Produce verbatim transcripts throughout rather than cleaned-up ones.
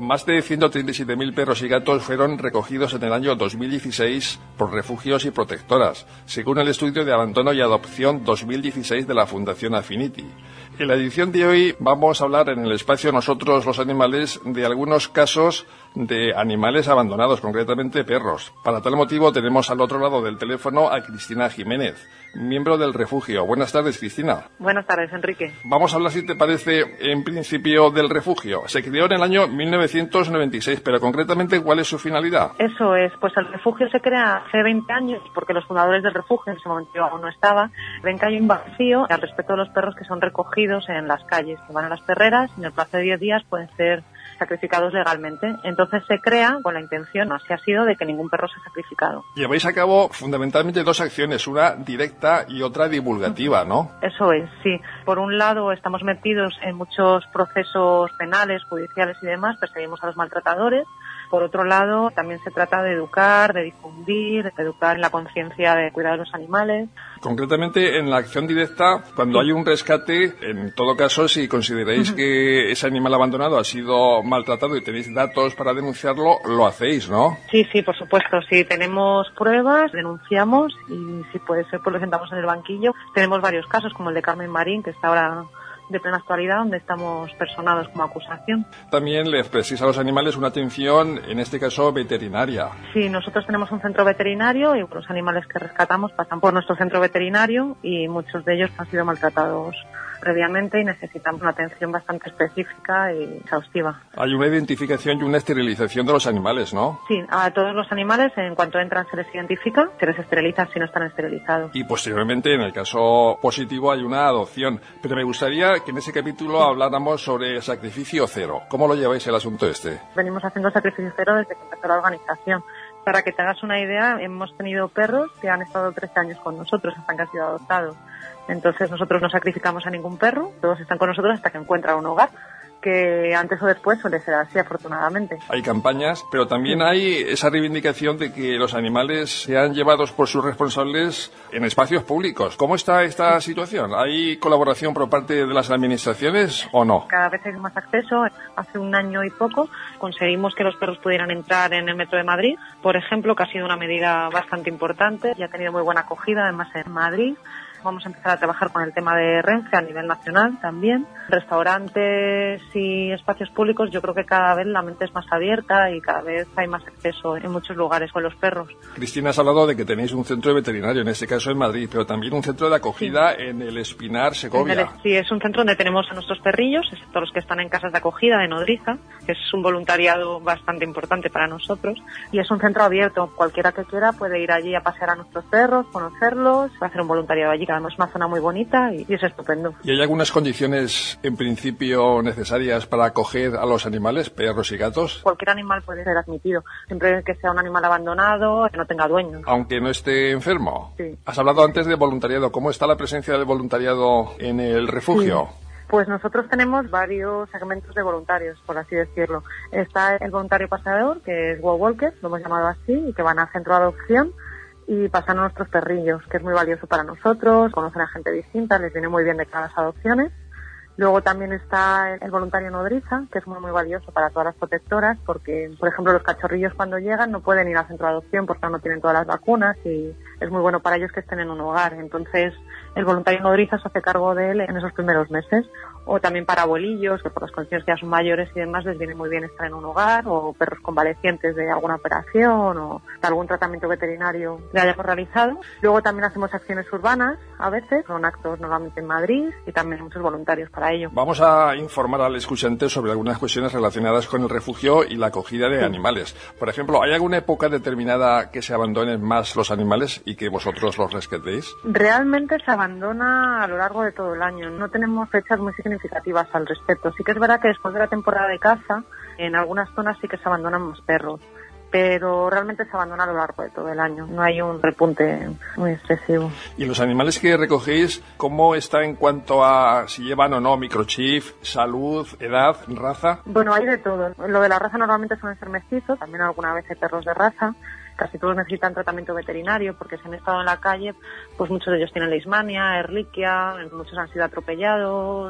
Más de ciento treinta y siete mil perros y gatos fueron recogidos en el año dos mil dieciséis por refugios y protectoras, según el estudio de abandono y adopción dos mil dieciséis de la Fundación Affinity. En la edición de hoy vamos a hablar en el espacio Nosotros los Animales de algunos casos de animales abandonados, concretamente perros. Para tal motivo tenemos al otro lado del teléfono a Cristina Jiménez, miembro del refugio. Buenas tardes, Cristina. Buenas tardes, Enrique. Vamos a hablar, si te parece, en principio del refugio. Se creó en el año mil novecientos noventa y seis, pero concretamente, ¿cuál es su finalidad? Eso es, pues el refugio se crea hace veinte años porque los fundadores del refugio, en ese momento yo aún no estaba, ven que hay un vacío al respecto de los perros que son recogidos en las calles, que van a las perreras y en el plazo de diez días pueden ser sacrificados legalmente. Entonces se crea con la intención, así ha sido, de que ningún perro sea sacrificado. Lleváis a cabo fundamentalmente dos acciones, una directa y otra divulgativa, ¿no? Eso es, sí. Por un lado estamos metidos en muchos procesos penales, judiciales y demás, perseguimos a los maltratadores. Por otro lado, también se trata de educar, de difundir, de educar en la conciencia de cuidar de los animales. Concretamente, en la acción directa, cuando hay un rescate, en todo caso, si consideráis uh-huh. que ese animal abandonado ha sido maltratado y tenéis datos para denunciarlo, lo hacéis, ¿no? Sí, sí, por supuesto. Si tenemos pruebas, denunciamos y si puede ser, pues lo sentamos en el banquillo. Tenemos varios casos, como el de Carmen Marín, que está ahora de plena actualidad, donde estamos personados como acusación. También le expreséis a los animales una atención, en este caso, veterinaria. Sí, nosotros tenemos un centro veterinario y los animales que rescatamos pasan por nuestro centro veterinario y muchos de ellos han sido maltratados previamente y necesitamos una atención bastante específica y exhaustiva. Hay una identificación y una esterilización de los animales, ¿no? Sí, a todos los animales, en cuanto entran, se les identifica, se les esteriliza si no están esterilizados. Y posteriormente, en el caso positivo, hay una adopción. Pero me gustaría que en ese capítulo habláramos sobre sacrificio cero. ¿Cómo lo lleváis el asunto este? Venimos haciendo sacrificio cero desde que empezó la organización. Para que te hagas una idea, hemos tenido perros que han estado trece años con nosotros hasta que han sido adoptados. Entonces nosotros no sacrificamos a ningún perro, todos están con nosotros hasta que encuentran un hogar, que antes o después suele ser así, afortunadamente. Hay campañas, pero también hay esa reivindicación de que los animales sean llevados por sus responsables en espacios públicos. ¿Cómo está esta situación? ¿Hay colaboración por parte de las administraciones o no? Cada vez hay más acceso. Hace un año y poco conseguimos que los perros pudieran entrar en el metro de Madrid, por ejemplo, que ha sido una medida bastante importante y ha tenido muy buena acogida, además en Madrid. Vamos a empezar a trabajar con el tema de Renfe a nivel nacional también. Restaurantes y espacios públicos, yo creo que cada vez la mente es más abierta y cada vez hay más acceso en muchos lugares con los perros. Cristina, has hablado de que tenéis un centro veterinario, en este caso en Madrid, pero también un centro de acogida sí. en el Espinar, Segovia. El, sí, es un centro donde tenemos a nuestros perrillos, excepto los que están en casas de acogida de nodriza, que es un voluntariado bastante importante para nosotros. Y es un centro abierto, cualquiera que quiera puede ir allí a pasear a nuestros perros, conocerlos, hacer un voluntariado allí. Además es una zona muy bonita y, y es estupendo. ¿Y hay algunas condiciones, en principio, necesarias para acoger a los animales, perros y gatos? Cualquier animal puede ser admitido, siempre que sea un animal abandonado, que no tenga dueño. Aunque no esté enfermo. Sí. Has hablado antes de voluntariado. ¿Cómo está la presencia del voluntariado en el refugio? Sí. Pues nosotros tenemos varios segmentos de voluntarios, por así decirlo. Está el voluntario paseador, que es Wow Walker, lo hemos llamado así, y que van al centro de adopción y pasan a nuestros perrillos, que es muy valioso para nosotros, conocen a gente distinta, les viene muy bien de cada las adopciones. Luego también está el voluntario nodriza, que es muy muy valioso para todas las protectoras, porque, por ejemplo, los cachorrillos cuando llegan no pueden ir al centro de adopción porque no tienen todas las vacunas y es muy bueno para ellos que estén en un hogar. Entonces, el voluntario nodriza se hace cargo de él en esos primeros meses. O también para abuelillos, que por las condiciones que ya son mayores y demás les viene muy bien estar en un hogar, o perros convalecientes de alguna operación o de algún tratamiento veterinario que hayamos realizado. Luego también hacemos acciones urbanas, a veces, son actos normalmente en Madrid y también muchos voluntarios para ello. Vamos a informar al escuchante sobre algunas cuestiones relacionadas con el refugio y la acogida de sí. animales. Por ejemplo, ¿hay alguna época determinada que se abandonen más los animales y que vosotros los rescatéis? Realmente se abandona a lo largo de todo el año. No tenemos fechas muy significativas al respecto. Sí que es verdad que después de la temporada de caza, en algunas zonas sí que se abandonan más perros, pero realmente se abandona a lo largo de todo el año. No hay un repunte muy excesivo. ¿Y los animales que recogéis, cómo está en cuanto a si llevan o no microchip, salud, edad, raza? Bueno, hay de todo. Lo de la raza normalmente suelen ser mestizos, también alguna vez hay perros de raza. Casi todos necesitan tratamiento veterinario porque si han estado en la calle, pues muchos de ellos tienen leishmania, ehrlichia, muchos han sido atropellados.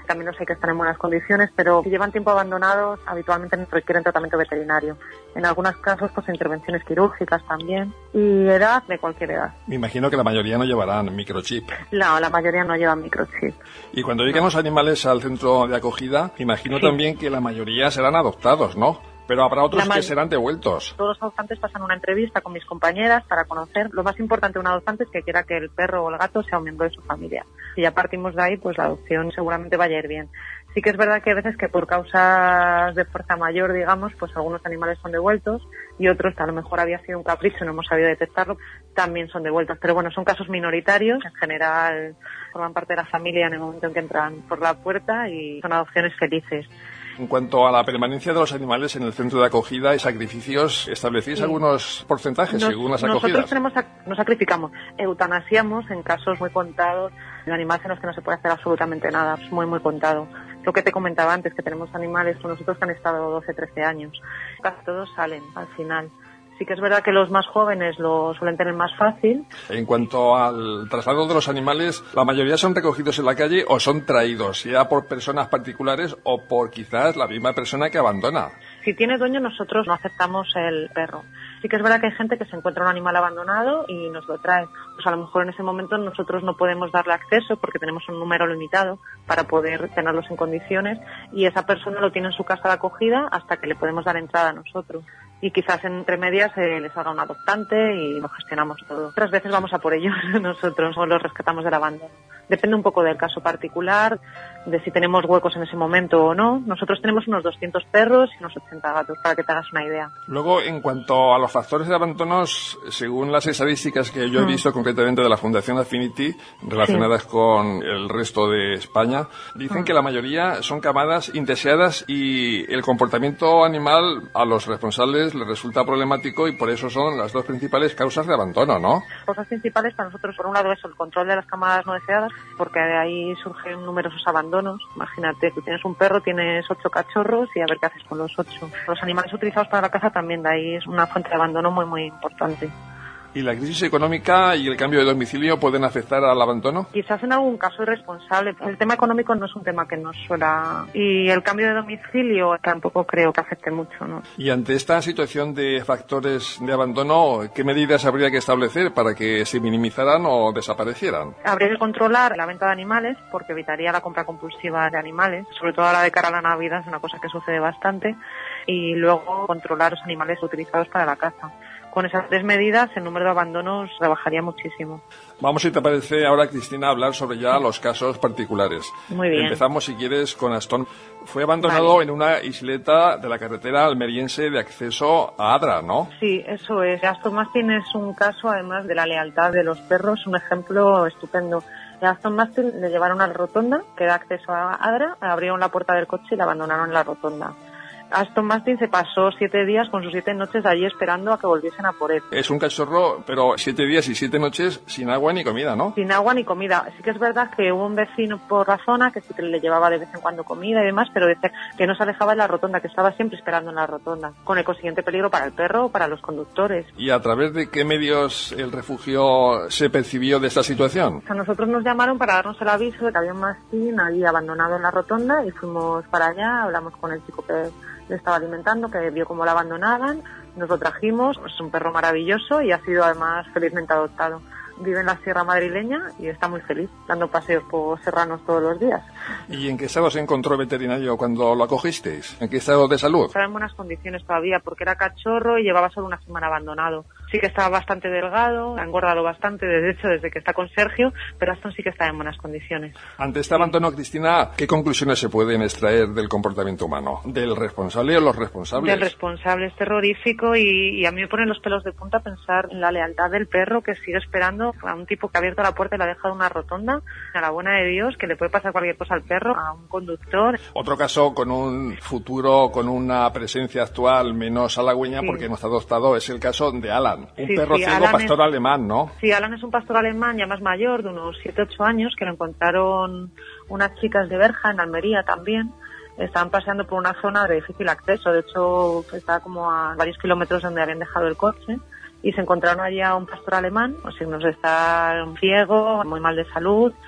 también los hay que están en buenas condiciones, pero si llevan tiempo abandonados, habitualmente requieren tratamiento veterinario. En algunos casos, pues intervenciones quirúrgicas también, y edad, de cualquier edad. Me imagino que la mayoría no llevarán microchip. No, la mayoría no llevan microchip. Y cuando lleguen los animales al centro de acogida, imagino sí. también que la mayoría serán adoptados, ¿no? Pero habrá otros que serán devueltos. Todos los adoptantes pasan una entrevista con mis compañeras para conocer. Lo más importante de un adoptante es que quiera que el perro o el gato sea un miembro de su familia. Si ya partimos de ahí, pues la adopción seguramente vaya a ir bien. Sí que es verdad que a veces que por causas de fuerza mayor, digamos, pues algunos animales son devueltos y otros, a lo mejor había sido un capricho y no hemos sabido detectarlo, también son devueltos. Pero bueno, son casos minoritarios. En general forman parte de la familia en el momento en que entran por la puerta y son adopciones felices. En cuanto a la permanencia de los animales en el centro de acogida y sacrificios, ¿establecéis sí. algunos porcentajes nos, según las acogidas? Nosotros tenemos, no sacrificamos, eutanasiamos en casos muy contados, en animales en los que no se puede hacer absolutamente nada, es muy, muy contado. Lo que te comentaba antes, que tenemos animales con nosotros que han estado doce, trece años. Casi todos salen al final. Sí que es verdad que los más jóvenes lo suelen tener más fácil. En cuanto al traslado de los animales, ¿la mayoría son recogidos en la calle o son traídos, ya por personas particulares o por quizás la misma persona que abandona? Si tiene dueño, nosotros no aceptamos el perro. Sí que es verdad que hay gente que se encuentra un animal abandonado y nos lo trae. Pues a lo mejor en ese momento nosotros no podemos darle acceso porque tenemos un número limitado para poder tenerlos en condiciones y esa persona lo tiene en su casa de acogida hasta que le podemos dar entrada a nosotros. Y quizás entre medias eh, les haga un adoptante y lo gestionamos todo. Otras veces vamos a por ellos nosotros o los rescatamos del abandono. Depende un poco del caso particular, de si tenemos huecos en ese momento o no. Nosotros tenemos unos doscientos perros y unos ochenta gatos, para que te hagas una idea. Luego, en cuanto a los factores de abandonos, según las estadísticas que yo he visto mm. concretamente de la Fundación Affinity, relacionadas sí. con el resto de España, dicen mm. que la mayoría son camadas indeseadas y el comportamiento animal a los responsables les resulta problemático y por eso son las dos principales causas de abandono, ¿no? Las causas principales para nosotros, por un lado, es el control de las camadas no deseadas, porque de ahí surgen numerosos abandonos. Imagínate, tú tienes un perro, tienes ocho cachorros y a ver qué haces con los ocho. Los animales utilizados para la caza también, de ahí es una fuente de abandono muy, muy importante. ¿Y la crisis económica y el cambio de domicilio pueden afectar al abandono? Quizás en algún caso irresponsable. El tema económico no es un tema que nos suela... Y el cambio de domicilio tampoco creo que afecte mucho, ¿no? Y ante esta situación de factores de abandono, ¿qué medidas habría que establecer para que se minimizaran o desaparecieran? Habría que controlar la venta de animales porque evitaría la compra compulsiva de animales, sobre todo ahora de cara a la Navidad, es una cosa que sucede bastante. Y luego controlar los animales utilizados para la caza. Con esas tres medidas el número de abandonos rebajaría muchísimo. Vamos, si te parece ahora, Cristina, a hablar sobre ya los casos particulares. Muy bien. Empezamos, si quieres, con Aston. Fue abandonado vale. en una isleta de la carretera almeriense de acceso a Adra, ¿no? Sí, eso es. Aston Martin es un caso, además de la lealtad de los perros, un ejemplo estupendo. A Aston Martin le llevaron a la rotonda que da acceso a Adra, abrieron la puerta del coche y la abandonaron en la rotonda. Aston Martin se pasó siete días con sus siete noches allí esperando a que volviesen a por él. Es un cachorro, pero siete días y siete noches sin agua ni comida, ¿no? Sin agua ni comida. Sí que es verdad que hubo un vecino por la zona que sí que le llevaba de vez en cuando comida y demás, pero decía que no se alejaba de la rotonda, que estaba siempre esperando en la rotonda, con el consiguiente peligro para el perro o para los conductores. ¿Y a través de qué medios el refugio se percibió de esta situación? A nosotros nos llamaron para darnos el aviso de que había un mastín ahí abandonado en la rotonda y fuimos para allá, hablamos con el chico que le estaba alimentando, que vio cómo la abandonaban, nos lo trajimos, es un perro maravilloso y ha sido además felizmente adoptado. Vive en la Sierra Madrileña y está muy feliz, dando paseos por serranos todos los días. ¿Y en qué estado se encontró el veterinario cuando lo acogisteis? ¿En qué estado de salud? Estaba en buenas condiciones todavía, porque era cachorro y llevaba solo una semana abandonado. Sí que estaba bastante delgado, ha engordado bastante, de hecho, desde que está con Sergio, pero Aston sí que está en buenas condiciones. Ante este abandono, Cristina, ¿qué conclusiones se pueden extraer del comportamiento humano? ¿Del responsable o los responsables? Del responsable, es terrorífico y, y a mí me ponen los pelos de punta pensar en la lealtad del perro que sigue esperando a un tipo que ha abierto la puerta y la ha dejado en una rotonda, a la buena de Dios, que le puede pasar cualquier cosa al perro, a un conductor. Otro caso con un futuro, con una presencia actual menos halagüeña, sí. porque hemos adoptado, es el caso de Alan. Un sí, perro sí, ciego, Alan pastor es, alemán, ¿no? Sí, Alan es un pastor alemán ya más mayor, de unos siete ocho años, que lo encontraron unas chicas de Berja, en Almería también. Estaban paseando por una zona de difícil acceso, de hecho estaba como a varios kilómetros donde habían dejado el coche, y se encontraron allí a un pastor alemán, con signos de estar ciego, muy mal de salud.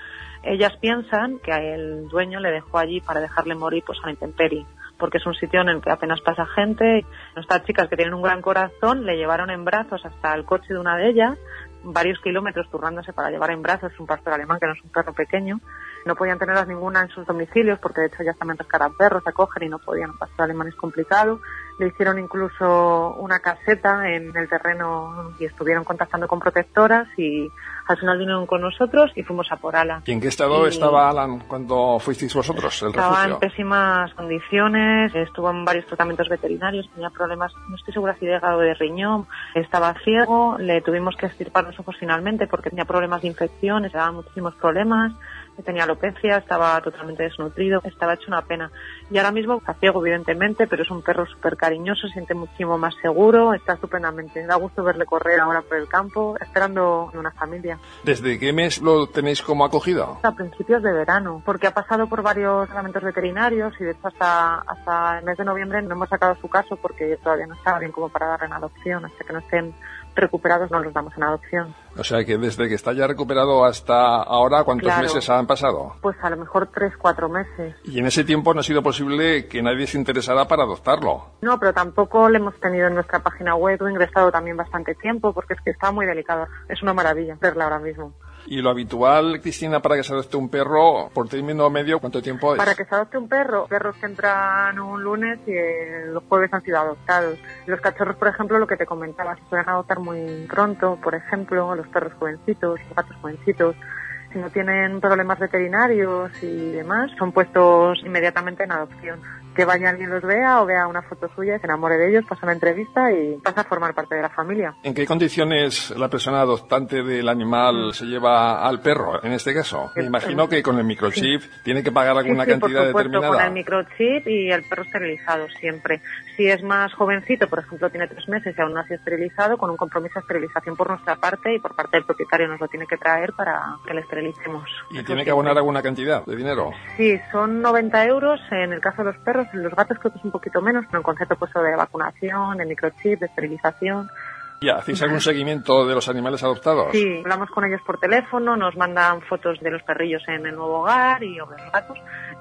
Ellas piensan que el dueño le dejó allí para dejarle morir pues a la intemperie, porque es un sitio en el que apenas pasa gente. Nuestras chicas, que tienen un gran corazón, le llevaron en brazos hasta el coche de una de ellas, varios kilómetros turnándose para llevar en brazos un pastor alemán, que no es un perro pequeño. No podían tenerlas ninguna en sus domicilios, porque de hecho ellas también rescatan perros, acogen y no podían. Un pastor alemán es complicado. Le hicieron incluso una caseta en el terreno y estuvieron contactando con protectoras, y al final vinieron con nosotros y fuimos a por Alan. ¿Y en qué estado y estaba Alan cuando fuisteis vosotros, el estaba refugio? En pésimas condiciones, estuvo en varios tratamientos veterinarios, tenía problemas, no estoy segura si de hígado o de riñón, estaba ciego, le tuvimos que extirpar los ojos finalmente porque tenía problemas de infección, le daban muchísimos problemas, tenía alopecia, estaba totalmente desnutrido, estaba hecho una pena. Y ahora mismo está ciego, evidentemente, pero es un perro súper cariñoso, se siente muchísimo más seguro, está estupendamente. Da gusto verle correr ahora por el campo, esperando una familia. ¿Desde qué mes lo tenéis como acogida? A principios de verano, porque ha pasado por varios tratamientos veterinarios y de hecho hasta, hasta el mes de noviembre no hemos sacado su caso porque todavía no estaba bien como para darle en adopción. Hasta que no estén recuperados no los damos en adopción. O sea que desde que está ya recuperado hasta ahora, ¿cuántos claro. meses han pasado? Pues a lo mejor tres, cuatro meses. Y en ese tiempo no ha sido posible que nadie se interesara para adoptarlo. No, pero tampoco le hemos tenido en nuestra página web, he ingresado también bastante tiempo porque es que está muy delicado. Es una maravilla verla ahora mismo. Y lo habitual, Cristina, para que se adopte un perro, por término medio, ¿cuánto tiempo es? Para que se adopte un perro, perros que entran un lunes y eh, los jueves han sido adoptados. Los cachorros, por ejemplo, lo que te comentaba, se pueden adoptar muy pronto, por ejemplo, los perros jovencitos, los gatos jovencitos. Si no tienen problemas veterinarios y demás, son puestos inmediatamente en adopción. Que vaya alguien los vea o vea una foto suya, se enamore de ellos, pasa una entrevista y pasa a formar parte de la familia. ¿En qué condiciones la persona adoptante del animal se lleva al perro, en este caso? Me imagino que con el microchip sí. tiene que pagar alguna sí, sí, cantidad por supuesto, determinada. Con el microchip y el perro esterilizado siempre. Si es más jovencito, por ejemplo, tiene tres meses y aún no ha sido esterilizado, con un compromiso de esterilización por nuestra parte y por parte del propietario nos lo tiene que traer para que le esterilicemos. ¿Y Eso tiene que siempre. abonar alguna cantidad de dinero? Sí, son noventa euros en el caso de los perros. En los gatos creo que es un poquito menos, pero en concepto pues, de vacunación, de microchip, de esterilización. ¿Y hacéis algún seguimiento de los animales adoptados? Sí, hablamos con ellos por teléfono, nos mandan fotos de los perrillos en el nuevo hogar y o de los gatos.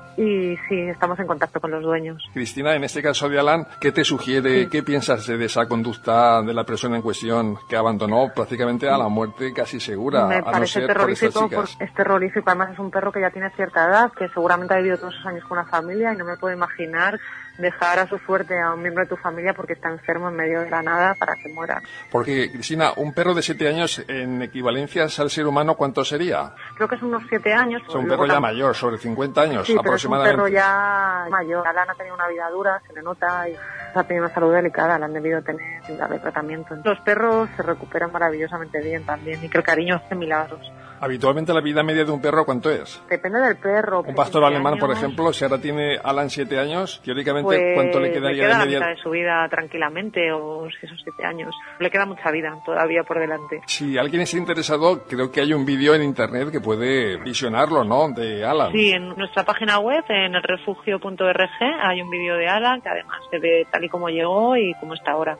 Y sí, estamos en contacto con los dueños. Cristina, en este caso de Alan, ¿qué te sugiere, sí. qué piensas de esa conducta de la persona en cuestión que abandonó prácticamente a la muerte casi segura? Me a parece no ser terrorífico, por estas chicas? Es terrorífico, además es un perro que ya tiene cierta edad, que seguramente ha vivido todos esos años con una familia y no me puedo imaginar dejar a su suerte a un miembro de tu familia porque está enfermo en medio de la nada para que muera. Porque, Cristina, un perro de siete años en equivalencias al ser humano, ¿cuánto sería? Creo que es unos siete años. Es un perro ya mayor, sobre cincuenta años sí, aproximadamente. Pero es un perro ya mayor. Alan ha tenido una vida dura, se le nota, y ha tenido una salud delicada, la han debido tener sin darle tratamiento. Los perros se recuperan maravillosamente bien también y que el cariño hace milagros. Habitualmente la vida media de un perro, ¿cuánto es? Depende del perro. Un pastor alemán, años, por ejemplo, si ahora tiene Alan siete años, teóricamente, pues, ¿cuánto le quedaría le queda de media? La mitad de su vida tranquilamente, o si esos siete años. Le queda mucha vida todavía por delante. Si alguien está interesado, creo que hay un vídeo en internet que puede visionarlo, ¿no?, de Alan. Sí, en nuestra página web, en el refugio punto org, hay un vídeo de Alan que además se ve tal y como llegó y como está ahora.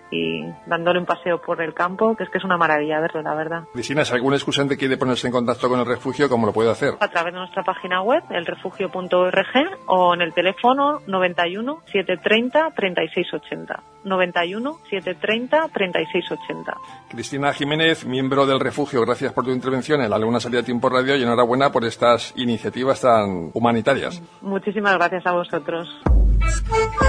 Y dándole un paseo por el campo, que es que es una maravilla verlo, la verdad. Cristina, si algún excusante quiere ponerse en contacto con el refugio, ¿cómo lo puede hacer? A través de nuestra página web, el refugio punto org, o en el teléfono noventa y uno, setecientos treinta, treinta y seis ochenta. noventa y uno, setecientos treinta, treinta y seis ochenta. Cristina Jiménez, miembro del refugio, gracias por tu intervención en la Laguna Salida Tiempo Radio y enhorabuena por estas iniciativas tan humanitarias. Muchísimas gracias a vosotros.